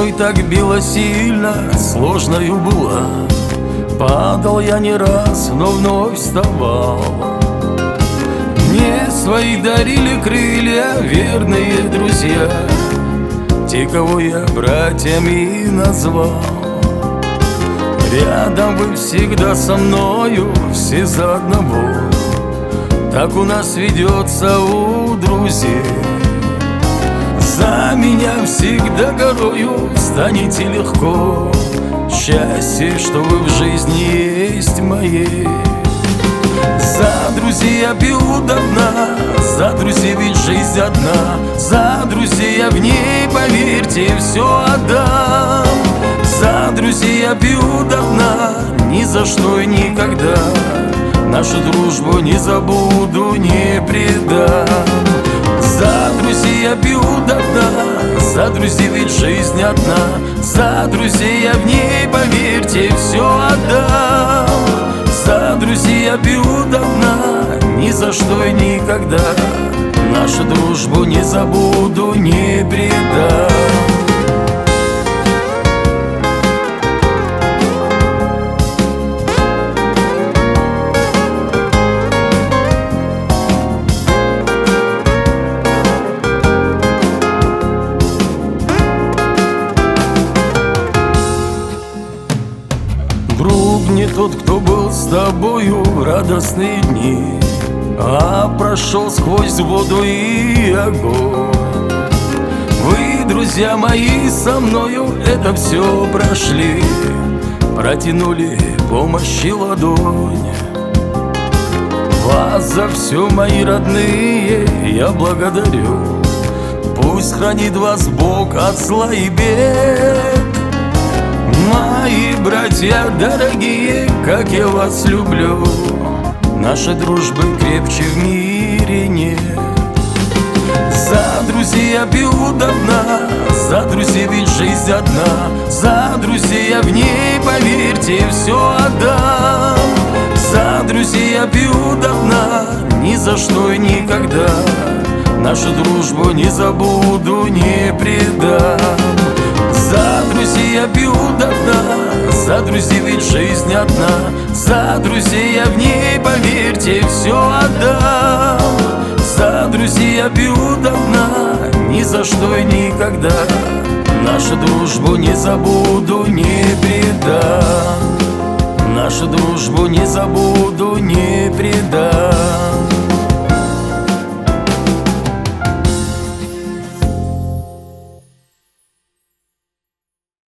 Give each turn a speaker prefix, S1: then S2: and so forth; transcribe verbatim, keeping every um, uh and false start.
S1: мной так било сильно, сложною была. Падал я не раз, но вновь вставал. Мне свои дарили крылья верные друзья, те, кого я братьями назвал. Рядом вы всегда со мною, все за одного. Так у нас ведется у друзей. За меня всегда горою станете легко. Счастье, что вы в жизни есть моей. За друзей я пью до дна, за друзей ведь жизнь одна. За друзей я в ней, поверьте, все отдам. За друзей я пью до дна, ни за что и никогда. Нашу дружбу не забуду, не предам. За друзей я пью до дна, за друзей ведь жизнь одна. За друзей я в ней, поверьте, все отдам. За друзей я пью до дна, ни за что и никогда. Нашу дружбу не забуду, не предам. Друг не тот, кто был с тобою в радостные дни, а прошел сквозь воду и огонь. Вы, друзья мои, со мною это все прошли, протянули помощь и ладонь. Вас за все, мои родные, я благодарю. Пусть хранит вас Бог от зла и бед. Мои братья дорогие, как я вас люблю, нашей дружбы крепче в мире нет. За друзей я пью до дна, за друзей ведь жизнь одна. За друзей я в ней, поверьте, все отдам. За друзей я пью до дна, ни за что и никогда. Нашу дружбу не забуду, не предам. За друзей я пью до дна, за друзей ведь жизнь одна. За друзей я в ней, поверьте, все отдам. За друзей я пью до дна, ни за что и никогда. Нашу дружбу не забуду, не предам. Нашу дружбу не забуду, не предам.